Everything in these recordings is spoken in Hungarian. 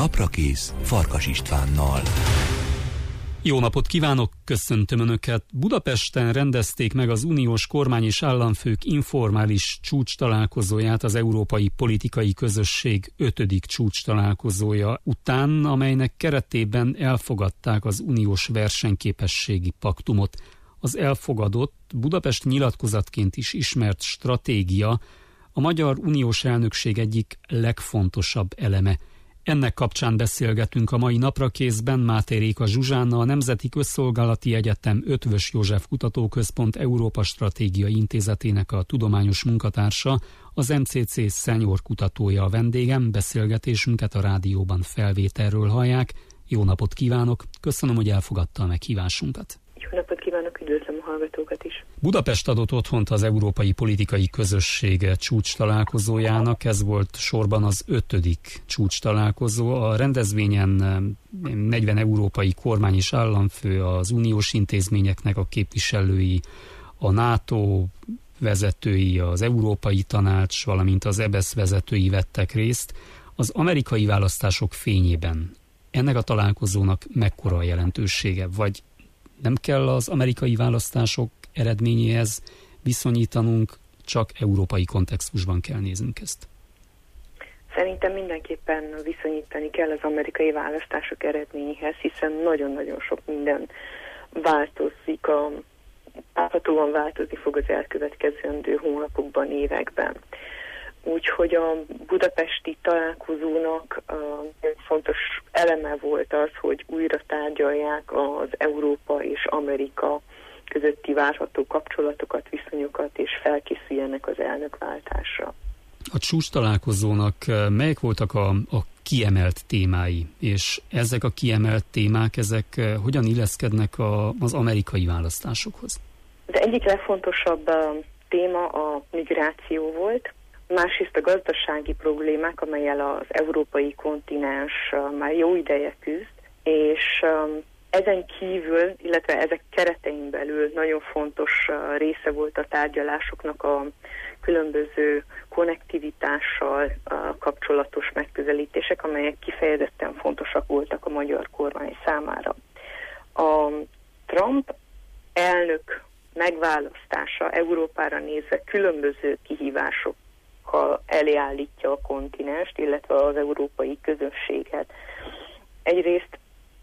Naprakész Farkas Istvánnal. Jó napot kívánok, köszöntöm Önöket! Budapesten rendezték meg az uniós kormány és államfők informális csúcstalálkozóját, az Európai Politikai Közösség 5. csúcstalálkozója után, amelynek keretében elfogadták az uniós versenyképességi paktumot. Az elfogadott, Budapest nyilatkozatként is ismert stratégia a magyar uniós elnökség egyik legfontosabb eleme. Ennek kapcsán beszélgetünk a mai Naprakészben Máté Réka Zsuzsánna, a Nemzeti Közszolgálati Egyetem Eötvös József Kutatóközpont Európa Stratégiai Intézetének a tudományos munkatársa, az MCC senior kutatója a vendégem. Beszélgetésünket a rádióban felvételről hallják. Jó napot kívánok, köszönöm, hogy elfogadta a meghívásunkat. Jó napot kívánok, üdvözlöm a hallgatókat is. Budapest adott otthont az Európai Politikai Közösség csúcstalálkozójának, ez volt sorban az 5. csúcstalálkozó. A rendezvényen 40 európai kormány és államfő, az uniós intézményeknek a képviselői, a NATO vezetői, az Európai Tanács, valamint az EBESZ vezetői vettek részt. Az amerikai választások fényében ennek a találkozónak mekkora a jelentősége, vagy nem kell az amerikai választások eredményéhez viszonyítanunk, csak európai kontextusban kell néznünk ezt? Szerintem mindenképpen viszonyítani kell az amerikai választások eredményéhez, hiszen nagyon-nagyon sok minden változik, várhatóan változni fog az elkövetkezendő hónapokban, években. Úgyhogy a budapesti találkozónak fontos eleme volt az, hogy újra tárgyalják az Európa és Amerika közötti várható kapcsolatokat, viszonyokat, és felkészüljenek az elnökváltásra. A csúcs találkozónak melyek voltak a kiemelt témái, és ezek a kiemelt témák, ezek hogyan illeszkednek az amerikai választásokhoz? Az egyik legfontosabb téma a migráció volt, másrészt a gazdasági problémák, amellyel az európai kontinens már jó ideje küzd, és ezen kívül, illetve ezek keretein belül nagyon fontos része volt a tárgyalásoknak a különböző konnektivitással kapcsolatos megközelítések, amelyek kifejezetten fontosak voltak a magyar kormány számára. A Trump elnök megválasztása Európára nézve különböző kihívások elé állítja a kontinenst, illetve az európai közösséget. Egyrészt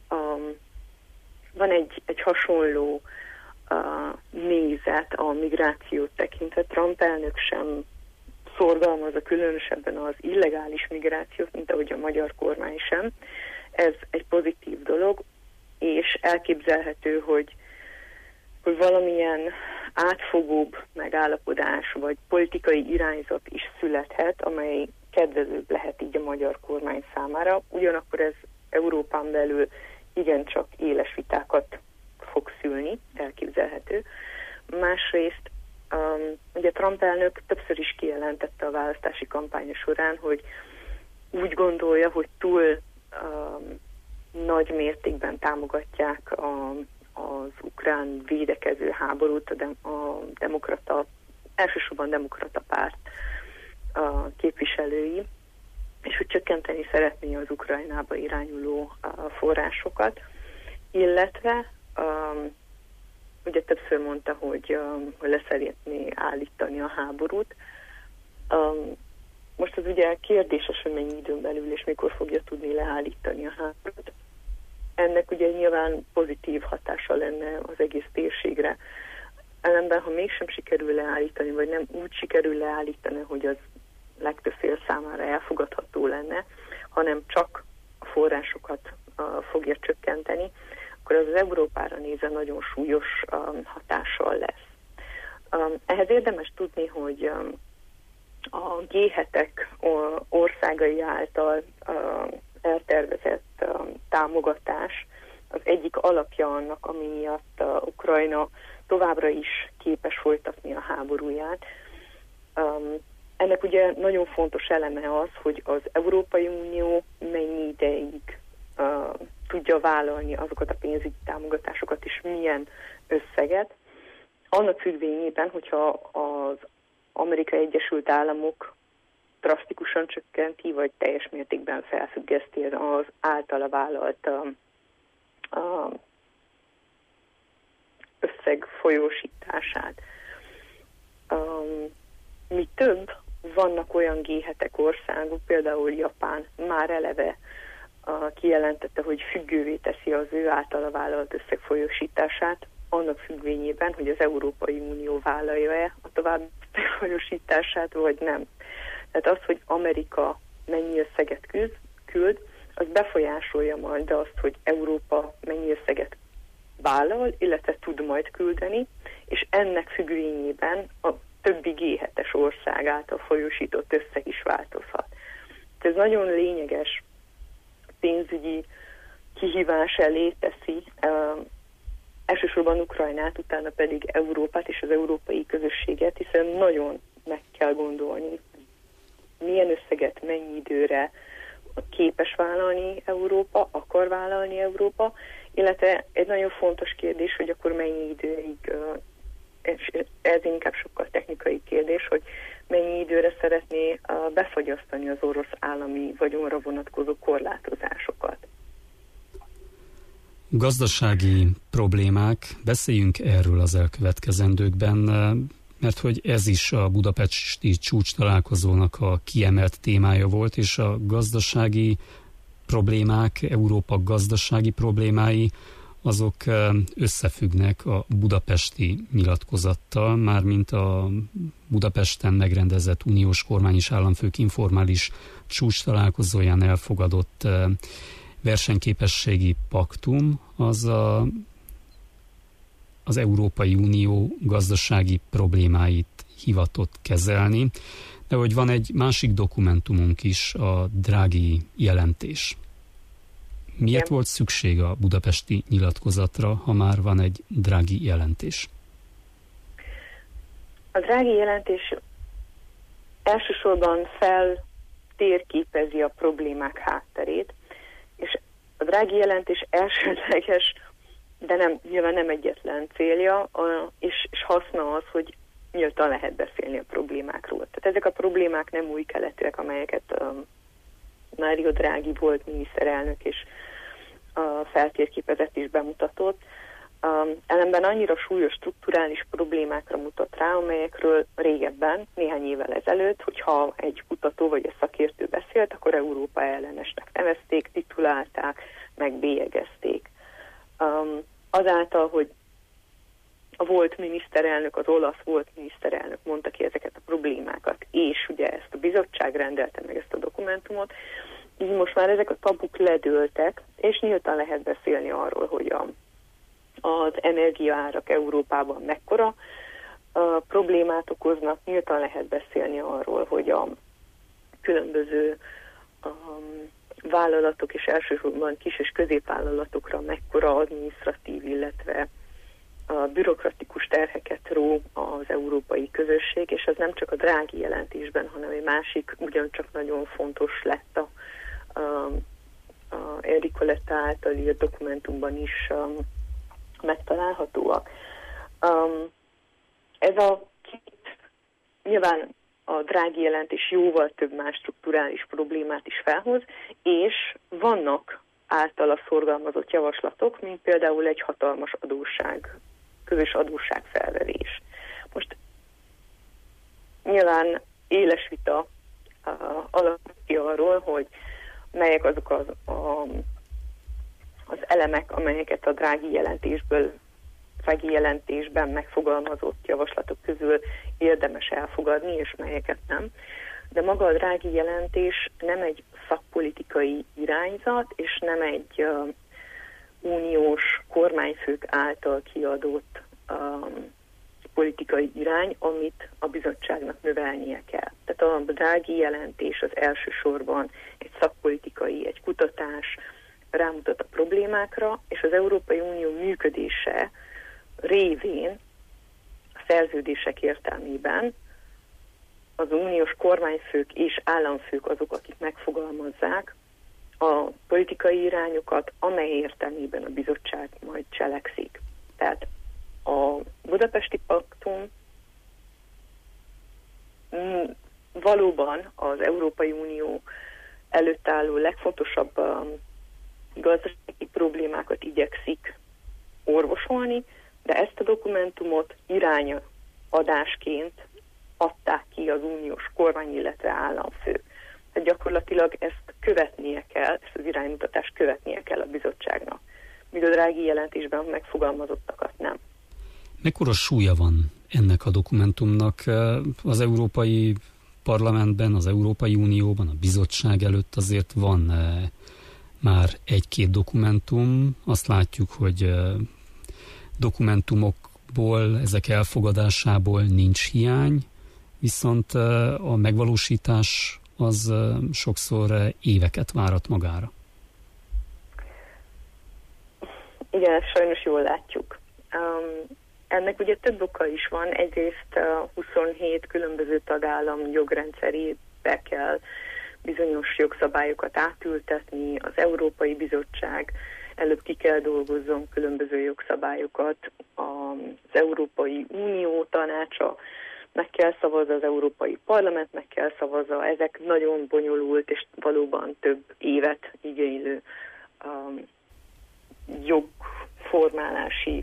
van egy hasonló nézet a migrációt tekintve. Trump elnök sem szorgalmazza különösebben az illegális migrációt, mint ahogy a magyar kormány sem. Ez egy pozitív dolog, és elképzelhető, hogy valamilyen átfogóbb megállapodás vagy politikai irányzat is születhet, amely kedvezőbb lehet így a magyar kormány számára. Ugyanakkor ez Európán belül igencsak éles vitákat fog szülni, elképzelhető. Másrészt ugye Trump elnök többször is kijelentette a választási kampánya során, hogy úgy gondolja, hogy túl nagy mértékben támogatják az ukrán védekező háborút elsősorban demokrata párt képviselői, és hogy csökkenteni szeretné az Ukrajnába irányuló forrásokat, illetve ugye többször mondta, hogy le szeretné állítani a háborút. Most az ugye kérdéses, hogy mennyi időn belül és mikor fogja tudni leállítani a háborút. Ennek ugye nyilván pozitív hatása lenne az egész térségre. Ellenben, ha mégsem sikerül leállítani, vagy nem úgy sikerül leállítani, hogy az legtöbb fél számára elfogadható lenne, hanem csak a forrásokat fogja csökkenteni, akkor az Európára nézve nagyon súlyos hatással lesz. Ehhez érdemes tudni, hogy a G7-ek országai által eltervezett támogatás az egyik alapja annak, ami miatt Ukrajna továbbra is képes folytatni a háborúját. Ennek ugye nagyon fontos eleme az, hogy az Európai Unió mennyi ideig tudja vállalni azokat a pénzügyi támogatásokat és milyen összeget. Annak függvényében, hogyha az Amerikai Egyesült Államok drasztikusan csökkenti, vagy teljes mértékben felfüggeszti az általa vállalt összeg folyósítását. Mi több, vannak olyan G7 országok, például Japán már eleve kijelentette, hogy függővé teszi az ő általa vállalt összeg folyósítását, annak függvényében, hogy az Európai Unió vállalja-e a további folyósítását, vagy nem. Tehát az, hogy Amerika mennyi összeget küld, az befolyásolja majd azt, hogy Európa mennyi összeget vállal, illetve tud majd küldeni, és ennek függvényében a többi G7-es ország által folyósított összeg is változhat. Ez nagyon lényeges pénzügyi kihívás elé teszi elsősorban Ukrajnát, utána pedig Európát és az európai közösséget, hiszen nagyon meg kell gondolni, milyen összeget, mennyi időre képes vállalni Európa, akar vállalni Európa, illetve egy nagyon fontos kérdés, hogy akkor mennyi időig, ez inkább sokkal technikai kérdés, hogy mennyi időre szeretné befagyasztani az orosz állami vagyonra vonatkozó korlátozásokat. Gazdasági problémák, beszéljünk erről az elkövetkezendőkben, mert hogy ez is a budapesti csúcstalálkozónak a kiemelt témája volt, és a gazdasági problémák, Európa gazdasági problémái, azok összefüggnek a budapesti nyilatkozattal, mármint a Budapesten megrendezett uniós kormány és államfők informális csúcstalálkozóján elfogadott versenyképességi paktum, az Európai Unió gazdasági problémáit hivatott kezelni, de hogy van egy másik dokumentumunk is, a Draghi jelentés. Miért volt szükség a budapesti nyilatkozatra, ha már van egy Draghi jelentés? A Draghi jelentés elsősorban feltérképezi a problémák hátterét, és a Draghi jelentés elsődleges, de nyilván nem egyetlen célja, és haszna az, hogy nyíltan lehet beszélni a problémákról. Tehát ezek a problémák nem új keletűek, amelyeket Mario Draghi volt miniszterelnök, és feltérképezett és bemutatott. Ellenben annyira súlyos strukturális problémákra mutat rá, amelyekről régebben, néhány évvel ezelőtt, hogyha egy kutató vagy egy szakértő beszélt, akkor Európa ellenesnek nevezték, titulálták, megbélyegezték. Azáltal, hogy a volt miniszterelnök, az olasz volt miniszterelnök mondta ki ezeket a problémákat, és ugye ezt a bizottság rendelte meg ezt a dokumentumot, így most már ezek a tabuk ledőltek, és nyíltan lehet beszélni arról, hogy az energiaárak Európában mekkora problémát okoznak, nyíltan lehet beszélni arról, hogy a különböző vállalatok és elsősorban kis- és középvállalatokra mekkora adminisztratív, illetve bürokratikus terheket ró az európai közösség, és ez nem csak a Draghi jelentésben, hanem egy másik, ugyancsak nagyon fontos lett a Enrico Letta által írt dokumentumban is megtalálhatóak. Ez a két, nyilván a Draghi jelentés jóval több más strukturális problémát is felhoz, és vannak általa szorgalmazott javaslatok, mint például egy hatalmas adósság, közös adósságfelvevés. Most nyilván éles vita alakul ki arról, hogy melyek azok az elemek, amelyeket a Draghi jelentésben megfogalmazott javaslatok közül érdemes elfogadni, és melyeket nem. De maga a Draghi jelentés nem egy szakpolitikai irányzat, és nem egy uniós kormányfők által kiadott politikai irány, amit a bizottságnak növelnie kell. Tehát a Draghi jelentés az elsősorban egy szakpolitikai, egy kutatás, rámutat a problémákra, és az Európai Unió működése révén a szerződések értelmében az uniós kormányfők és államfők azok, akik megfogalmazzák a politikai irányokat, amely értelmében a bizottság majd cselekszik. Tehát a Budapesti Paktum valóban az Európai Unió előtt álló legfontosabb gazdasági problémákat igyekszik orvosolni, de ezt a dokumentumot irányadásként adták ki az uniós kormány, illetve államfők. Tehát gyakorlatilag ezt követnie kell, ezt az iránymutatást követnie kell a bizottságnak, míg a Draghi jelentésben megfogalmazottakat nem. Mekkora súlya van ennek a dokumentumnak az Európai Parlamentben, az Európai Unióban, a bizottság előtt? Azért van már egy-két dokumentum. Azt látjuk, hogy dokumentumokból, ezek elfogadásából nincs hiány, viszont a megvalósítás az sokszor éveket várat magára. Igen, sajnos jól látjuk. Ennek ugye több oka is van. Egyrészt 27 különböző tagállam jogrendszerébe kell bizonyos jogszabályokat átültetni, az Európai Bizottság előbb ki kell dolgozzon különböző jogszabályokat, az Európai Unió tanácsa meg kell szavazza, az Európai Parlament meg kell szavazza. Ezek nagyon bonyolult és valóban több évet igénylő jogformálási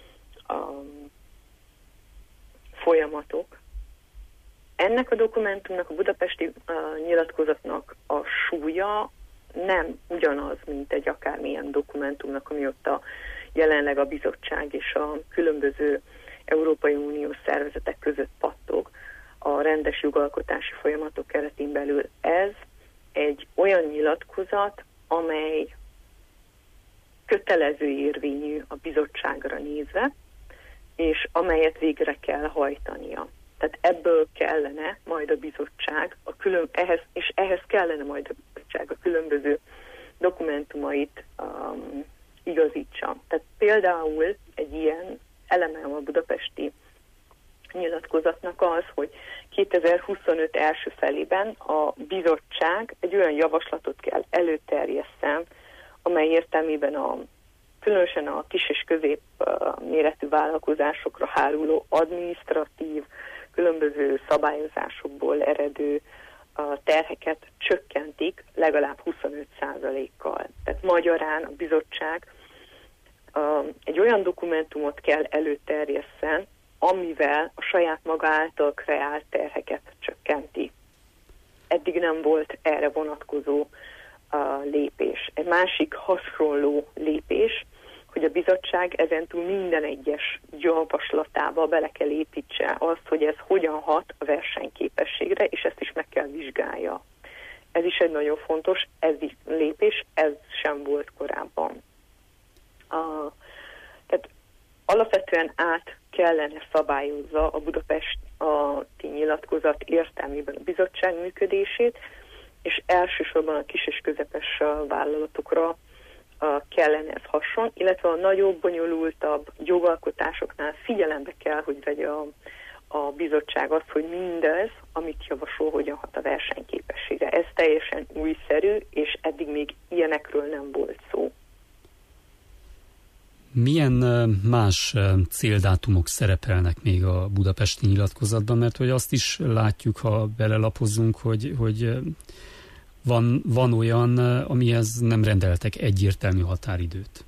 folyamatok. Ennek a dokumentumnak, a budapesti nyilatkozatnak a súlya nem ugyanaz, mint egy akármilyen dokumentumnak, ami ott jelenleg a bizottság és a különböző Európai Uniós szervezetek között pattog a rendes jogalkotási folyamatok keretén belül. Ez egy olyan nyilatkozat, amely kötelező érvényű a bizottságra nézve, és amelyet végre kell hajtania. Tehát ebből kellene majd a bizottság, ehhez kellene majd a bizottság a különböző dokumentumait igazítsa. Tehát például egy ilyen eleme a budapesti nyilatkozatnak az, hogy 2025 első felében a bizottság egy olyan javaslatot kell előterjesszen, amely értelmében különösen a kis és közép méretű vállalkozásokra háruló adminisztratív, különböző szabályozásokból eredő terheket csökkentik legalább 25%-kal. Tehát magyarán a bizottság egy olyan dokumentumot kell előterjesszen, amivel a saját maga által kreált terheket csökkenti. Eddig nem volt erre vonatkozó lépés. Egy másik hasonló lépés, hogy a bizottság ezentúl minden egyes javaslatába bele kell építse azt, hogy ez hogyan hat a versenyképességre, és ezt is meg kell vizsgálja. Ez is egy nagyon fontos lépés, ez sem volt korábban. Tehát alapvetően át kellene szabályozza a budapesti nyilatkozat értelmében a bizottság működését, és elsősorban a kis és közepes vállalatokra kellene ez hasson, illetve a nagyobb, bonyolultabb jogalkotásoknál figyelembe kell, hogy vegye a bizottság azt, hogy mindez, amit javasol, hogyan hat a versenyképességre. Ez teljesen újszerű, és eddig még ilyenekről nem volt szó. Milyen más céldátumok szerepelnek még a budapesti nyilatkozatban? Mert hogy azt is látjuk, ha belelapozunk, hogy van olyan, amihez nem rendeltek egyértelmű határidőt.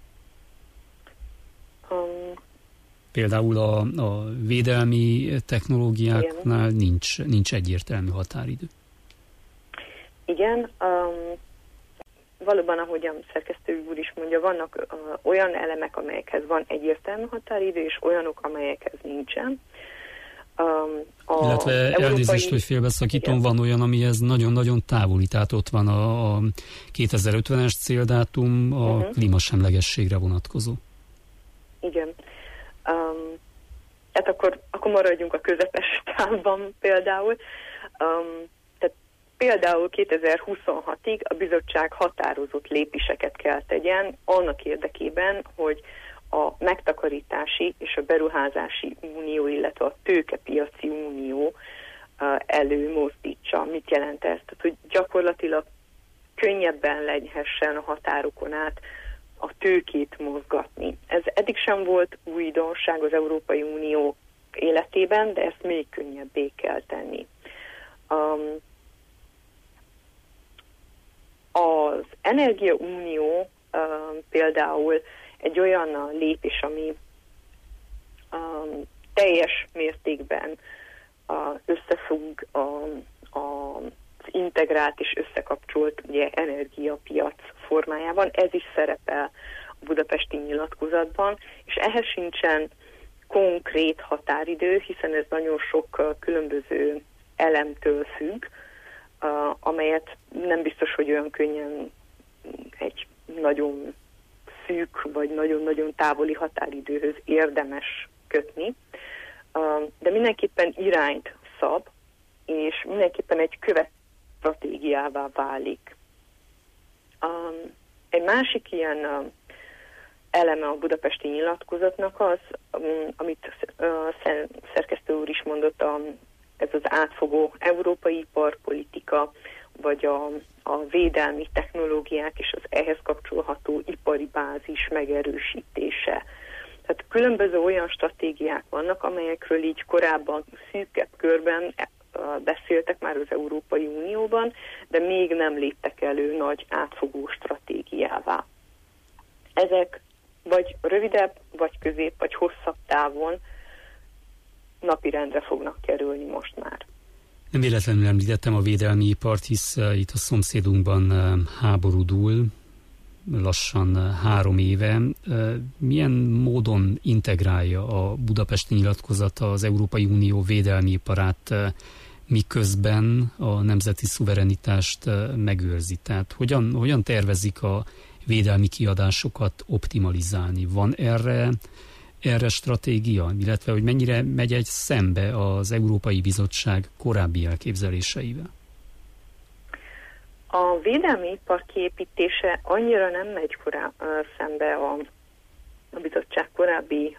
Például a védelmi technológiáknál nincs egyértelmű határidő. Igen, valóban, ahogy a szerkesztő úr is mondja, vannak olyan elemek, amelyekhez van egyértelmű határidő, és olyanok, amelyekhez nincsen. Illetve elnézést, hogy félbeszakítom, van olyan, amihez nagyon-nagyon távoli, tehát ott van a 2050-es céldátum, a klímasemlegességre vonatkozó. Igen. Hát akkor maradjunk a közepes távban például. Tehát például 2026-ig a bizottság határozott lépéseket kell tegyen annak érdekében, hogy a megtakarítási és a beruházási unió, illetve a tőkepiaci unió előmozdítsa. Mit jelent ez? Tehát, hogy gyakorlatilag könnyebben lehessen a határokon át a tőkét mozgatni. Ez eddig sem volt újdonság az Európai Unió életében, de ezt még könnyebbé kell tenni. Az Energiaunió például egy olyan lépés, ami teljes mértékben összefügg az integrált és összekapcsolt ugye, energiapiac formájában. Ez is szerepel a budapesti nyilatkozatban, és ehhez sincsen konkrét határidő, hiszen ez nagyon sok különböző elemtől függ, amelyet nem biztos, hogy olyan könnyen egy nagyon szűk vagy nagyon-nagyon távoli határidőhöz érdemes kötni, de mindenképpen irányt szab, és mindenképpen egy stratégiává válik. Egy másik ilyen eleme a budapesti nyilatkozatnak az, amit szerkesztő úr is mondott, ez az átfogó európai iparpolitika, vagy a védelmi technológiák és az ehhez kapcsolható ipari bázis megerősítése. Tehát különböző olyan stratégiák vannak, amelyekről így korábban szűkebb körben beszéltek már az Európai Unióban, de még nem léptek elő nagy átfogó stratégiává. Ezek vagy rövidebb, vagy közép, vagy hosszabb távon napirendre fognak kerülni most már. Nem véletlenül említettem a védelmi ipart, hisz itt a szomszédunkban háború dúl, lassan 3 éve. Milyen módon integrálja a budapesti nyilatkozat az Európai Unió védelmi iparát, miközben a nemzeti szuverenitást megőrzi? Tehát hogyan tervezik a védelmi kiadásokat optimalizálni? Van erre stratégia, illetve hogy mennyire megy egy szembe az Európai Bizottság korábbi elképzeléseivel? A védelmi ipar kiépítése annyira nem megy szembe a bizottság korábbi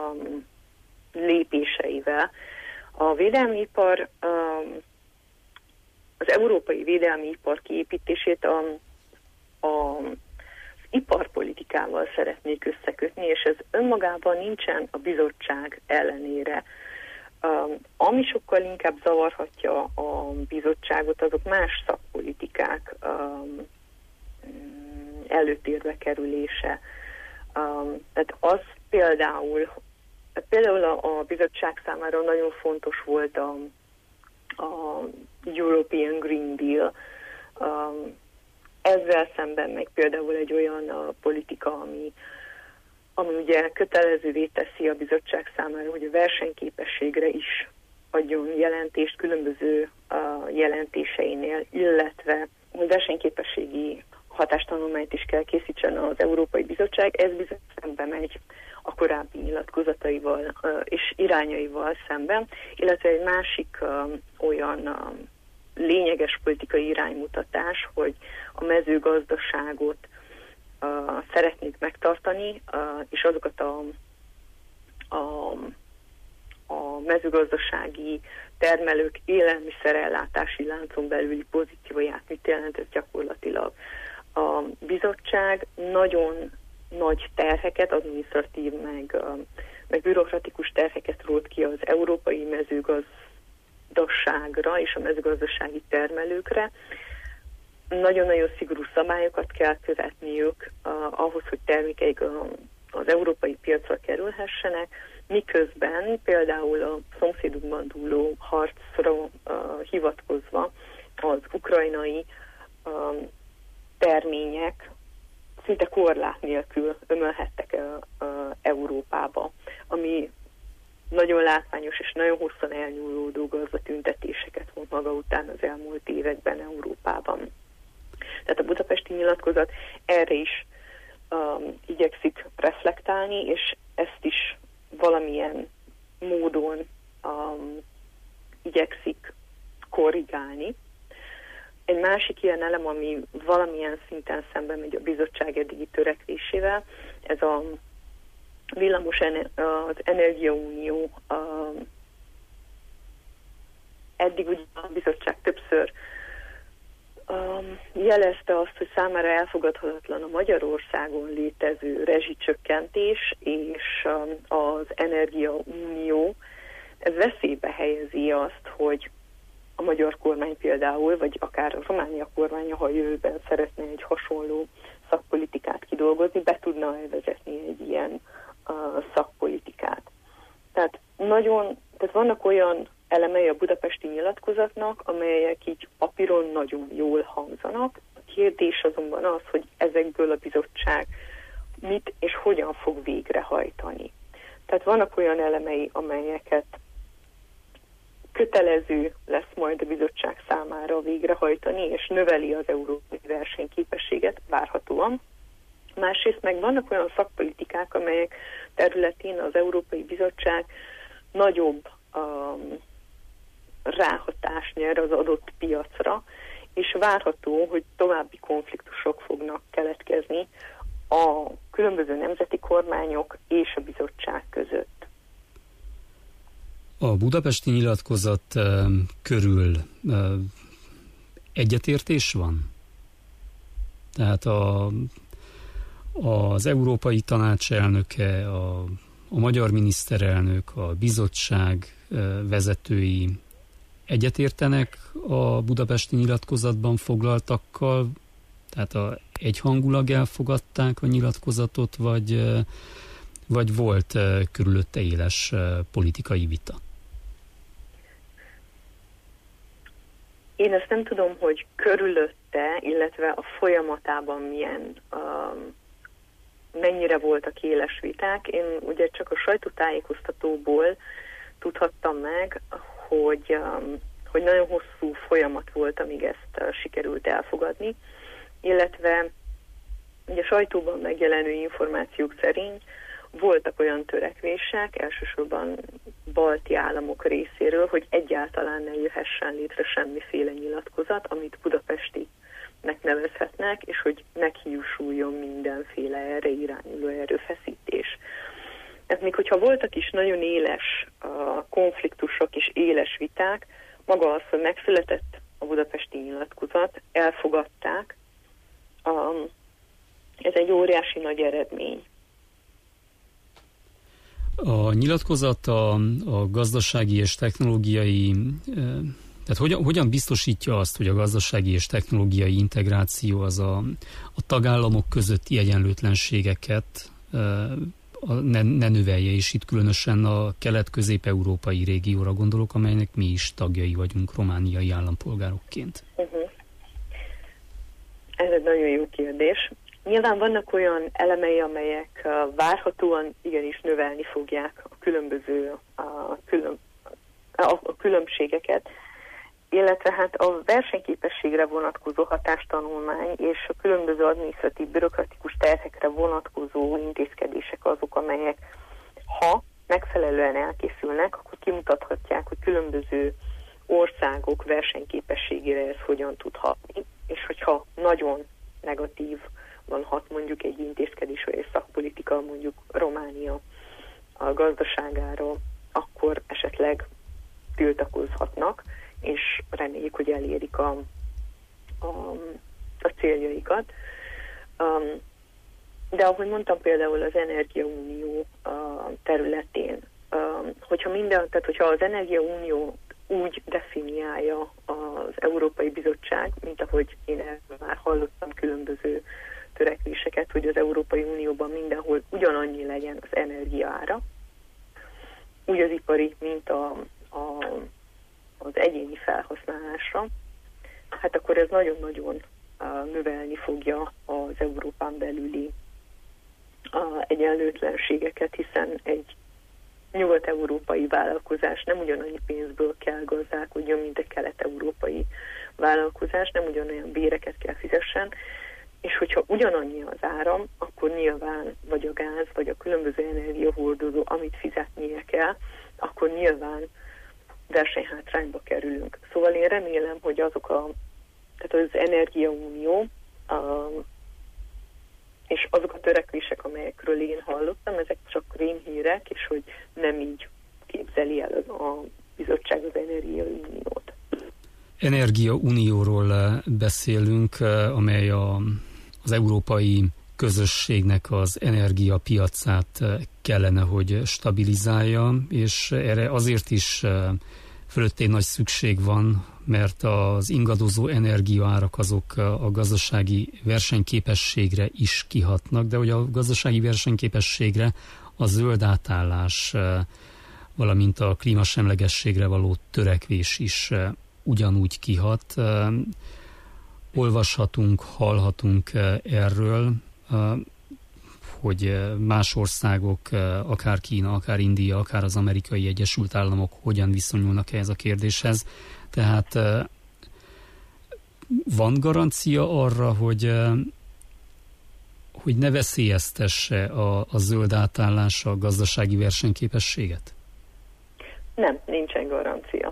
lépéseivel. A védelmi ipar, az európai védelmi ipar kiépítését az iparpolitikával szeretnék összekötni, és ez önmagában nincsen a bizottság ellenére. Ami sokkal inkább zavarhatja a bizottságot, azok más szakpolitikák előtérbe kerülése. Tehát az például a bizottság számára nagyon fontos volt a European Green Deal. Ezzel szemben meg például egy olyan politika, ami ugye kötelezővé teszi a bizottság számára, hogy a versenyképességre is adjon jelentést különböző jelentéseinél, illetve hogy versenyképességi hatástanulmányt is kell készítsen az Európai Bizottság. Ez bizony szembe megy a korábbi nyilatkozataival és irányaival szemben, illetve egy másik olyan lényeges politikai iránymutatás, hogy a mezőgazdaságot szeretnék megtartani, és azokat a mezőgazdasági termelők élelmiszerellátási láncon belüli pozícióját mit jelent ez gyakorlatilag. A bizottság nagyon nagy terheket, adminisztratív meg bürokratikus terheket rótt ki az európai mezőgazdaságra és a mezőgazdasági termelőkre. Nagyon-nagyon szigorú szabályokat kell követniük ahhoz, hogy termékeik az európai piacra kerülhessenek, miközben például a szomszédunkban dúló harcra hivatkozva az ukrajnai termények szinte korlát nélkül ömölhettek Európába, ami nagyon látványos és nagyon hosszan elnyúlódó gazdatüntetéseket vont maga után az elmúlt években Európában. Tehát a budapesti nyilatkozat erre is igyekszik reflektálni, és ezt is valamilyen módon igyekszik korrigálni. Egy másik ilyen elem, ami valamilyen szinten szemben megy a bizottság eddigi törekvésével, ez az Energiaunió. Eddig ugye a bizottság többször jelezte azt, hogy számára elfogadhatatlan a Magyarországon létező rezsicsökkentés, és az Energiaunió ez veszélybe helyezi azt, hogy a magyar kormány például, vagy akár a Románia kormánya, ha jövőben szeretne egy hasonló szakpolitikát kidolgozni, be tudna elvezetni egy ilyen szakpolitikát. Tehát vannak olyan elemei a budapesti nyilatkozatnak, amelyek így papíron nagyon jól hangzanak. A kérdés azonban az, hogy ezekből a bizottság mit és hogyan fog végrehajtani. Tehát vannak olyan elemei, amelyeket kötelező lesz majd a bizottság számára végrehajtani, és növeli az európai versenyképességet várhatóan. Másrészt meg vannak olyan szakpolitikák, amelyek területén az Európai Bizottság nagyobb ráhatást nyer az adott piacra, és várható, hogy további konfliktusok fognak keletkezni a különböző nemzeti kormányok és a bizottság között. A budapesti nyilatkozat körül egyetértés van? Tehát az Európai Tanács elnöke, a magyar miniszterelnök, a bizottság vezetői egyetértenek a budapesti nyilatkozatban foglaltakkal? Tehát egyhangulag elfogadták a nyilatkozatot, vagy volt körülötte éles politikai vita? Én ezt nem tudom, hogy körülötte, illetve a folyamatában mennyire voltak éles viták. Én ugye csak a sajtótájékoztatóból tudhattam meg, hogy nagyon hosszú folyamat volt, amíg ezt sikerült elfogadni, illetve ugye a sajtóban megjelenő információk szerint voltak olyan törekvések, elsősorban balti államok részéről, hogy egyáltalán ne jöhessen létre semmiféle nyilatkozat, amit budapestinek nevezhetnek, és hogy meghiúsuljon mindenféle erre irányuló erőfeszítés. Ez még hogyha voltak is nagyon éles konfliktusok és éles viták, maga az, hogy megszületett a budapesti nyilatkozat, elfogadták, ez egy óriási nagy eredmény. A nyilatkozat a gazdasági és technológiai, tehát hogyan biztosítja azt, hogy a gazdasági és technológiai integráció az a tagállamok közötti egyenlőtlenségeket ne növelje, és itt különösen a kelet-közép-európai régióra gondolok, amelynek mi is tagjai vagyunk romániai állampolgárokként. Ez egy nagyon jó kérdés. Nyilván vannak olyan elemei, amelyek várhatóan igenis növelni fogják a különbségeket, illetve hát a versenyképességre vonatkozó hatástanulmány és a különböző adminisztratív bürokratikus terhekre vonatkozó intézkedések azok, amelyek ha megfelelően elkészülnek, akkor kimutathatják, hogy különböző országok versenyképességére ez hogyan tud hatni, és hogyha nagyon negatív van hat mondjuk egy intézkedés vagy egy szakpolitika mondjuk Románia a gazdaságára, akkor esetleg tiltakozhatnak, és reméljük, hogy elérik a céljaikat. De ahogy mondtam, például az Energiaunió területén, hogyha az Energiaunió úgy definiálja az Európai Bizottság, mint ahogy én már hallottam különböző törekvéseket, hogy az Európai Unióban mindenhol ugyanannyi legyen az energiaára, úgy az ipari, mint az egyéni felhasználásra, hát akkor ez nagyon-nagyon növelni fogja az Európán belüli egyenlőtlenségeket, hiszen egy nyugat-európai vállalkozás nem ugyanannyi pénzből kell gazdálkodjon, mint egy kelet-európai vállalkozás, nem ugyanolyan béreket kell fizessen, és hogyha ugyanannyi az áram, akkor nyilván vagy a gáz, vagy a különböző energiahordozó, amit fizetnie kell, akkor nyilván versenyhátrányba kerülünk. Szóval én remélem, hogy tehát az Energiaunió és azok a törekvések, amelyekről én hallottam, ezek csak rémhírek, és hogy nem így képzeli el a bizottság az Energiauniót. Energiaunióról beszélünk, amely az európai közösségnek az energiapiacát kellene, hogy stabilizálja, és erre azért is fölöttén nagy szükség van, mert az ingadozó energiaárak azok a gazdasági versenyképességre is kihatnak, de hogy a gazdasági versenyképességre a zöld átállás, valamint a klímasemlegességre való törekvés is ugyanúgy kihat. Olvashatunk, hallhatunk erről, hogy más országok, akár Kína, akár India, akár az Amerikai Egyesült Államok hogyan viszonyulnak ehhez a kérdéshez. Tehát van garancia arra, hogy ne veszélyeztesse a zöld átállás a gazdasági versenyképességet? Nem, nincsen garancia.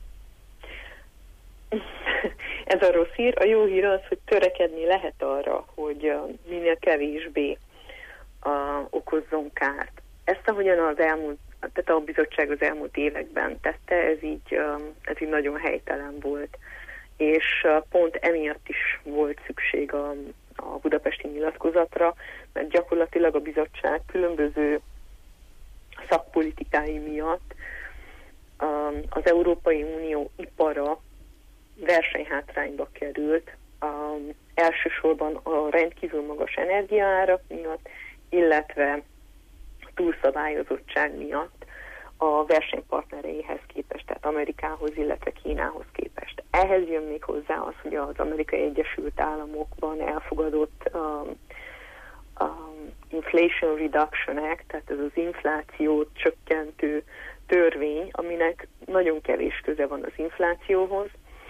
Ez a rossz hír. A jó hír az, hogy törekedni lehet arra, hogy minél kevésbé okozzon kárt. Ezt ahogyan tehát a bizottság az elmúlt években tette, ez így nagyon helytelen volt. És pont emiatt is volt szükség a budapesti nyilatkozatra, mert gyakorlatilag a bizottság különböző szakpolitikái miatt az Európai Unió ipara versenyhátrányba került, elsősorban a rendkívül magas energiaárak miatt, illetve túlszabályozottság miatt a versenypartnereihez képest, tehát Amerikához, illetve Kínához képest. Ehhez jön még hozzá az, hogy az Amerikai Egyesült Államokban elfogadott Inflation Reduction Act, tehát ez az inflációt csökkentő törvény, aminek nagyon kevés köze van az inflációhoz,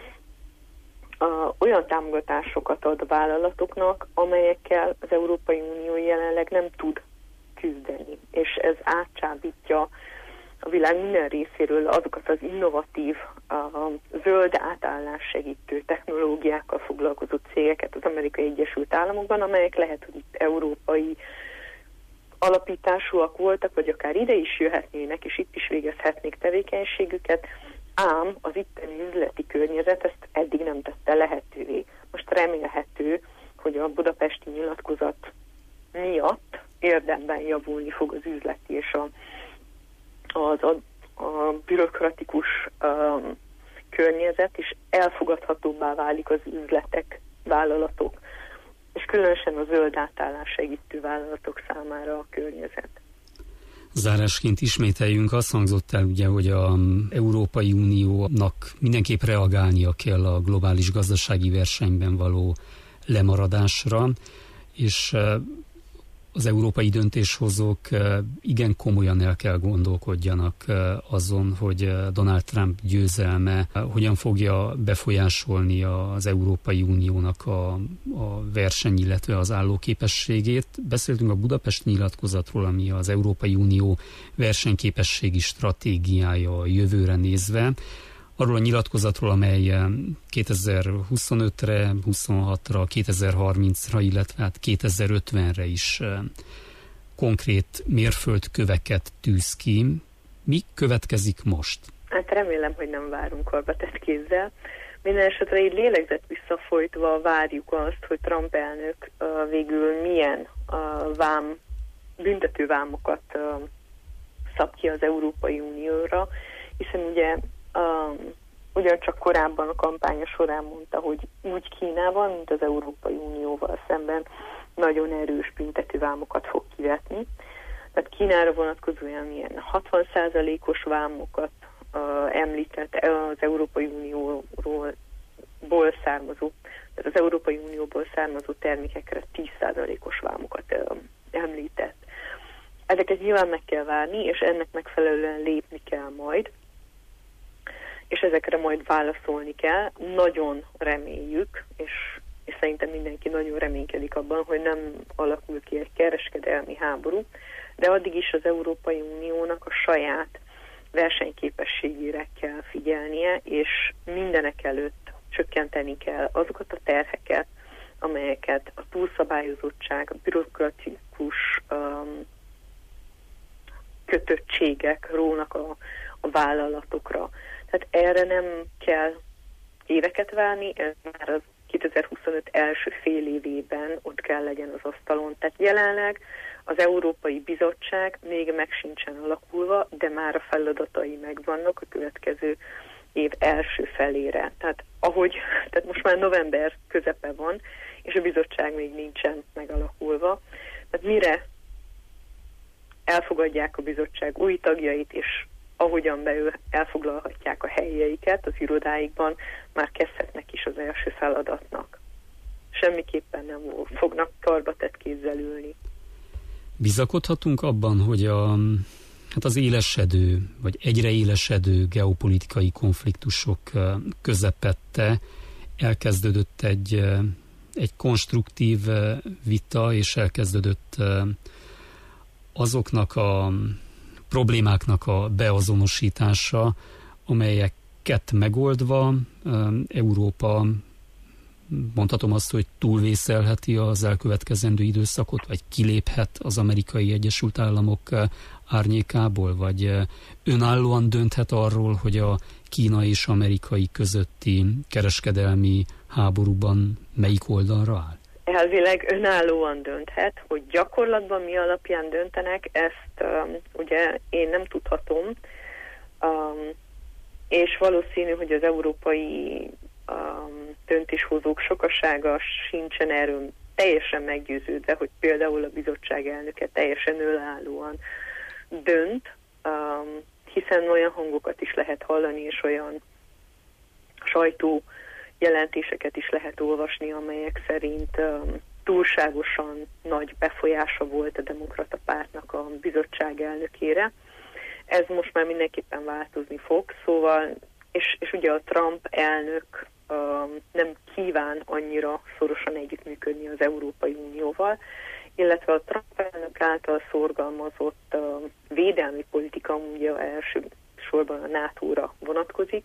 olyan támogatásokat ad a vállalatoknak, amelyekkel az Európai Unió jelenleg nem tud küzdeni, és ez átcsábítja a világ minden részéről azokat az innovatív, zöld átállás segítő technológiákkal foglalkozó cégeket az Amerikai Egyesült Államokban, amelyek lehet, hogy itt európai alapításúak voltak, vagy akár ide is jöhetnének, és itt is végezhetnék tevékenységüket, ám az itteni üzleti környezet ezt eddig nem tette lehetővé. Most remélhető, hogy a budapesti nyilatkozat miatt érdemben javulni fog az üzleti és a bürokratikus környezet, és elfogadhatóbbá válik az üzletek, vállalatok, és különösen a zöld átállás segítő vállalatok számára a környezet. Zárásként ismételjünk, azt hangzott el ugye, hogy az Európai Uniónak mindenképp reagálnia kell a globális gazdasági versenyben való lemaradásra, és az európai döntéshozók igen komolyan el kell gondolkodjanak azon, hogy Donald Trump győzelme hogyan fogja befolyásolni az Európai Uniónak a verseny, illetve az állóképességét. Beszéltünk a Budapesti nyilatkozatról, ami az Európai Unió versenyképességi stratégiája a jövőre nézve. Arról a nyilatkozatról, amely 2025-re, 26-ra, 2030-ra, illetve 2050-re is konkrét mérföldköveket tűz ki. Mi következik most? Hát remélem, hogy nem várunk karbatett kézzel. Minden esetre így lélegzett visszafolytva várjuk azt, hogy Trump elnök végül milyen büntetővámokat szab ki az Európai Unióra, hiszen ugye ugyancsak korábban a kampánya során mondta, hogy úgy Kínával, mint az Európai Unióval szemben nagyon erős büntetővámokat fog kivetni. Tehát Kínára vonatkozóan ilyen 60%-os vámokat említett az Európai Unióból származó, tehát az Európai Unióból származó termékekre 10%-os vámokat említett. Ezeket nyilván meg kell várni, és ennek megfelelően lépni kell majd, és ezekre majd válaszolni kell. Nagyon reméljük, és szerintem mindenki nagyon reménykedik abban, hogy nem alakul ki egy kereskedelmi háború, de addig is az Európai Uniónak a saját versenyképességére kell figyelnie, és mindenek előtt csökkenteni kell azokat a terheket, amelyeket a túlszabályozottság, a bürokratikus kötöttségek rónak a vállalatokra. Tehát erre nem kell éveket várni, ez már az 2025 első fél évében ott kell legyen az asztalon. Tehát jelenleg az Európai Bizottság még meg sincsen alakulva, de már a feladatai megvannak a következő év első felére. Tehát most már november közepe van, és a bizottság még nincsen megalakulva. Tehát mire elfogadják a bizottság új tagjait, és ahogyan belül elfoglalhatják a helyeiket az irodáikban, már kezdhetnek is az első feladatnak. Semmiképpen nem fognak karbatett kézzel ülni. Bizakodhatunk abban, hogy az élesedő, vagy egyre élesedő geopolitikai konfliktusok közepette elkezdődött egy konstruktív vita, és elkezdődött azoknak a problémáknak a beazonosítása, amelyeket megoldva Európa, mondhatom azt, hogy túlvészelheti az elkövetkezendő időszakot, vagy kiléphet az Amerikai Egyesült Államok árnyékából, vagy önállóan dönthet arról, hogy a Kína és amerikai közötti kereskedelmi háborúban melyik oldalra áll? Elvileg önállóan dönthet, hogy gyakorlatban mi alapján döntenek, ezt ugye én nem tudhatom, és valószínű, hogy az európai döntéshozók sokasága sincsen erről teljesen meggyőződve, hogy például a bizottság elnöke teljesen önállóan dönt, hiszen olyan hangokat is lehet hallani, és olyan sajtó jelentéseket is lehet olvasni, amelyek szerint túlságosan nagy befolyása volt a Demokrata Pártnak a bizottság elnökére. Ez most már mindenképpen változni fog, szóval, és ugye a Trump elnök nem kíván annyira szorosan együttműködni az Európai Unióval, illetve a Trump elnök által szorgalmazott védelmi politika, ugye elsősorban a NATO-ra vonatkozik,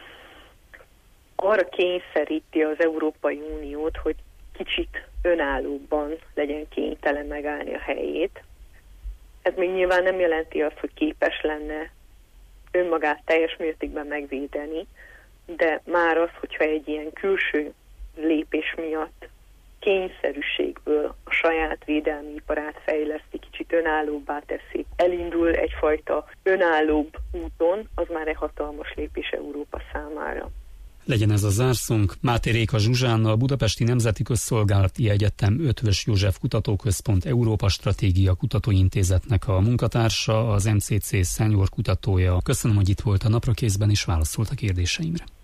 arra kényszeríti az Európai Uniót, hogy kicsit önállóbban legyen kénytelen megállni a helyét. Ez még nyilván nem jelenti azt, hogy képes lenne önmagát teljes mértékben megvédeni, de már az, hogyha egy ilyen külső lépés miatt kényszerűségből a saját védelmi iparát fejleszti, kicsit önállóbbá teszi, elindul egyfajta önállóbb úton, az már egy hatalmas lépés Európa számára. Legyen ez a zárszónk. Máté Réka Zsuzsánna, a Budapesti Nemzeti Közszolgálati Egyetem Eötvös József Kutatóközpont Európa Stratégia Kutatóintézetnek a munkatársa, az MCC senior kutatója. Köszönöm, hogy itt volt a Naprakészben és válaszolt a kérdéseimre.